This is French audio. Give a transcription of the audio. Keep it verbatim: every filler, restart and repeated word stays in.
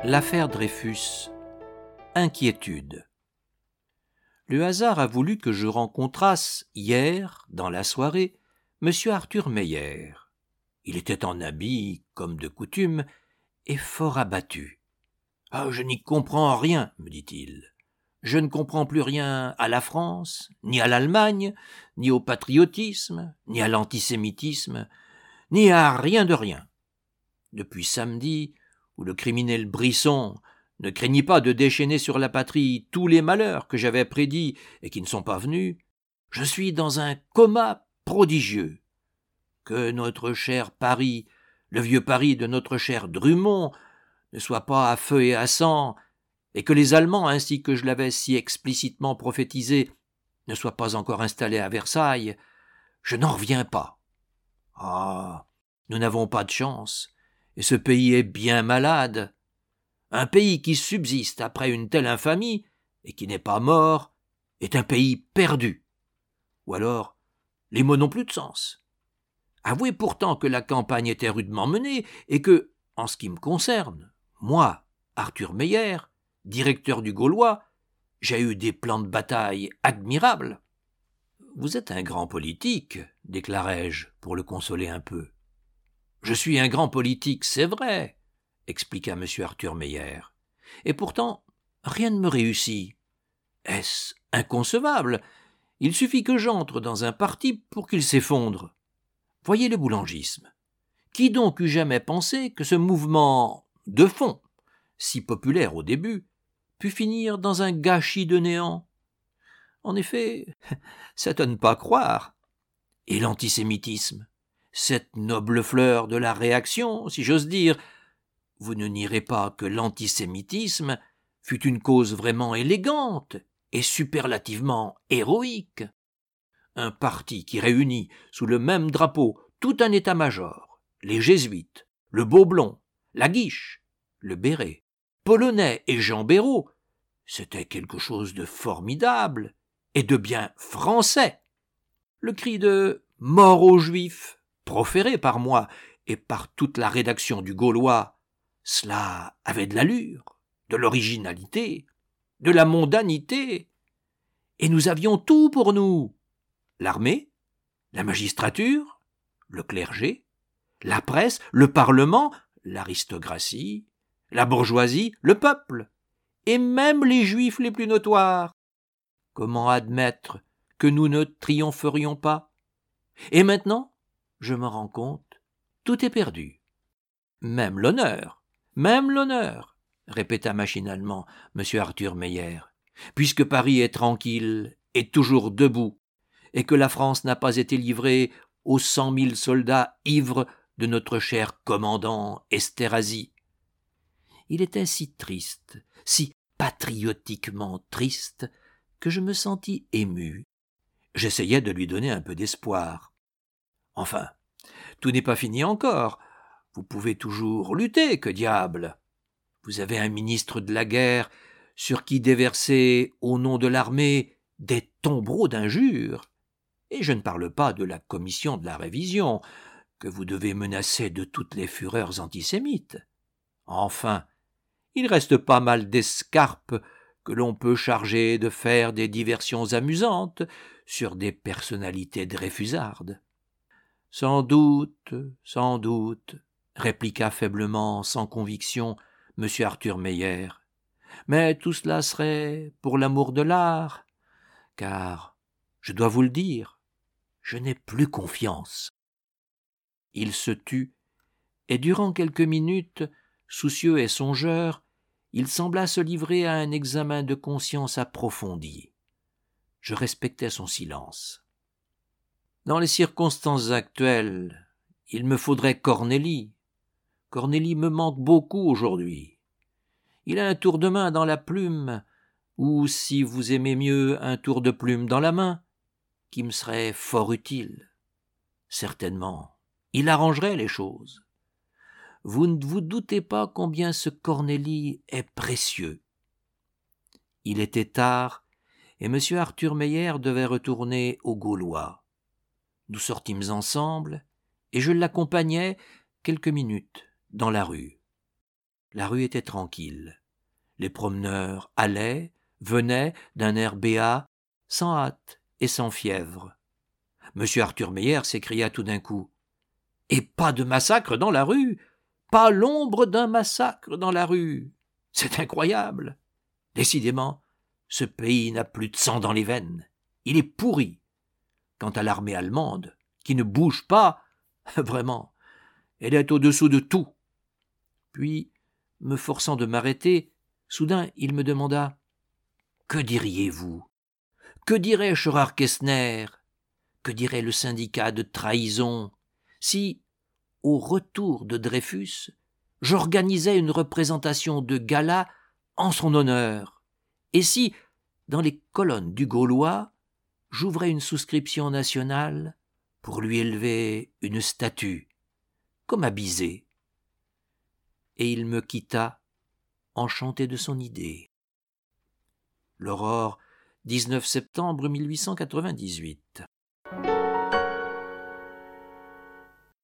L'affaire Dreyfus. Inquiétude. Le hasard a voulu que je rencontrasse hier, dans la soirée, M. Arthur Meyer. Il était en habit, comme de coutume, et fort abattu. « Ah, je n'y comprends rien, me dit-il. Je ne comprends plus rien à la France, ni à l'Allemagne, ni au patriotisme, ni à l'antisémitisme, ni à rien de rien. Depuis samedi, où le criminel Brisson ne craignit pas de déchaîner sur la patrie tous les malheurs que j'avais prédits et qui ne sont pas venus, je suis dans un coma prodigieux. Que notre cher Paris, le vieux Paris de notre cher Drummond, ne soit pas à feu et à sang, et que les Allemands, ainsi que je l'avais si explicitement prophétisé, ne soient pas encore installés à Versailles, je n'en reviens pas. Ah, nous n'avons pas de chance, et ce pays est bien malade. Un pays qui subsiste après une telle infamie, et qui n'est pas mort, est un pays perdu. Ou alors, les mots n'ont plus de sens. Avouez pourtant que la campagne était rudement menée, et que, en ce qui me concerne, moi, Arthur Meyer, directeur du Gaulois, j'ai eu des plans de bataille admirables. « Vous êtes un grand politique, déclarai-je, pour le consoler un peu. »« Je suis un grand politique, c'est vrai, » expliqua M. Arthur Meyer. « Et pourtant, rien ne me réussit. Est-ce inconcevable? Il suffit que j'entre dans un parti pour qu'il s'effondre. Voyez le boulangisme. Qui donc eût jamais pensé que ce mouvement de fond, si populaire au début, pût finir dans un gâchis de néant? En effet, c'est à ne pas croire. Et l'antisémitisme, cette noble fleur de la réaction, si j'ose dire, vous ne nierez pas que l'antisémitisme fut une cause vraiment élégante et superlativement héroïque. Un parti qui réunit sous le même drapeau tout un état-major, les jésuites, le Beaublon, la Guiche, le Béret, Polonais et Jean Béraud, c'était quelque chose de formidable et de bien français. Le cri de « mort aux Juifs » proféré par moi et par toute la rédaction du Gaulois, cela avait de l'allure, de l'originalité, de la mondanité, et nous avions tout pour nous. L'armée, la magistrature, le clergé, la presse, le parlement, l'aristocratie, la bourgeoisie, le peuple, et même les juifs les plus notoires. Comment admettre que nous ne triompherions pas? Et maintenant, je me rends compte, tout est perdu. Même l'honneur, même l'honneur, répéta machinalement M. Arthur Meyer, puisque Paris est tranquille et toujours debout, et que la France n'a pas été livrée aux cent mille soldats ivres de notre cher commandant Esterhazy. Il était si triste, si patriotiquement triste, que je me sentis ému. J'essayais de lui donner un peu d'espoir. Enfin, tout n'est pas fini encore. Vous pouvez toujours lutter, que diable! Vous avez un ministre de la guerre sur qui déverser, au nom de l'armée, des tombereaux d'injures. Et je ne parle pas de la commission de la révision, que vous devez menacer de toutes les fureurs antisémites. Enfin, il reste pas mal d'escarpes que l'on peut charger de faire des diversions amusantes sur des personnalités dreyfusardes. « Sans doute, sans doute, » répliqua faiblement, sans conviction, M. Arthur Meyer. « Mais tout cela serait pour l'amour de l'art, car, je dois vous le dire, je n'ai plus confiance. » Il se tut, et durant quelques minutes, soucieux et songeur, il sembla se livrer à un examen de conscience approfondi. Je respectais son silence. Dans les circonstances actuelles, il me faudrait Cornélie. Cornélie me manque beaucoup aujourd'hui. Il a un tour de main dans la plume, ou, si vous aimez mieux, un tour de plume dans la main, qui me serait fort utile. Certainement, il arrangerait les choses. Vous ne vous doutez pas combien ce Cornélie est précieux. Il était tard, et M. Arthur Meyer devait retourner au Gaulois. Nous sortîmes ensemble, et je l'accompagnai quelques minutes dans la rue. La rue était tranquille. Les promeneurs allaient, venaient d'un air béat, sans hâte et sans fièvre. Monsieur Arthur Meyer s'écria tout d'un coup. « Et pas de massacre dans la rue! Pas l'ombre d'un massacre dans la rue! C'est incroyable! Décidément, ce pays n'a plus de sang dans les veines. Il est pourri. Quant à l'armée allemande, qui ne bouge pas, vraiment, elle est au-dessous de tout. » Puis, me forçant de m'arrêter, soudain il me demanda « Que diriez-vous? Que dirait Scheurer-Kestner? Que dirait le syndicat de trahison si, au retour de Dreyfus, j'organisais une représentation de gala en son honneur, et si, dans les colonnes du Gaulois, j'ouvrais une souscription nationale pour lui élever une statue, comme à Bizet. » Et il me quitta, enchanté de son idée. L'Aurore, dix-neuf septembre mille huit cent quatre-vingt-dix-huit.